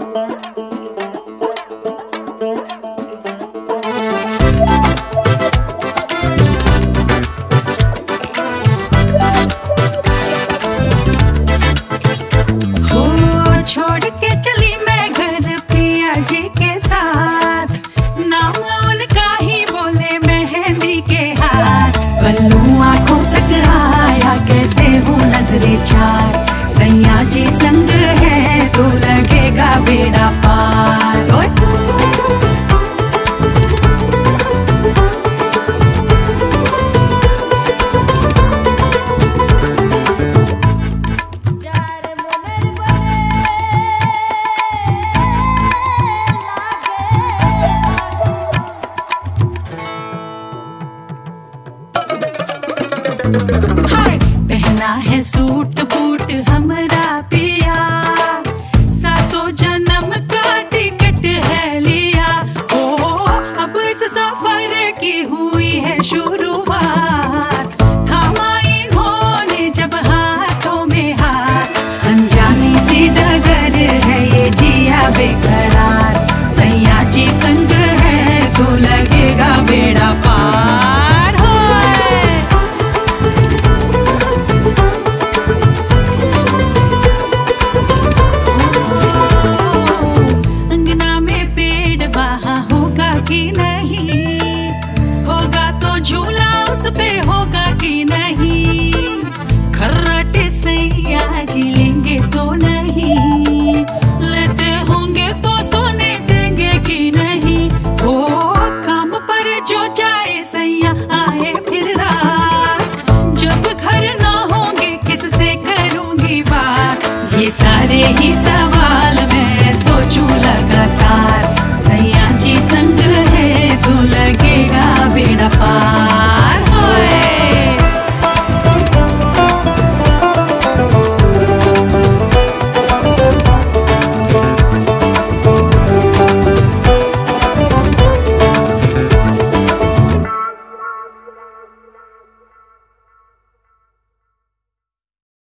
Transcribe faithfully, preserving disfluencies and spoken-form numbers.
छोड़ के चली मैं घर पिया जी के साथ, नाम उनका ही बोले मेहंदी के हाथ। बल्लू आंखों तक आया कैसे हूँ नजरे चार, सैया जी संग है तो लगेगा बेड़ा पार। ओए हाय पहना है सूट बूट हमरा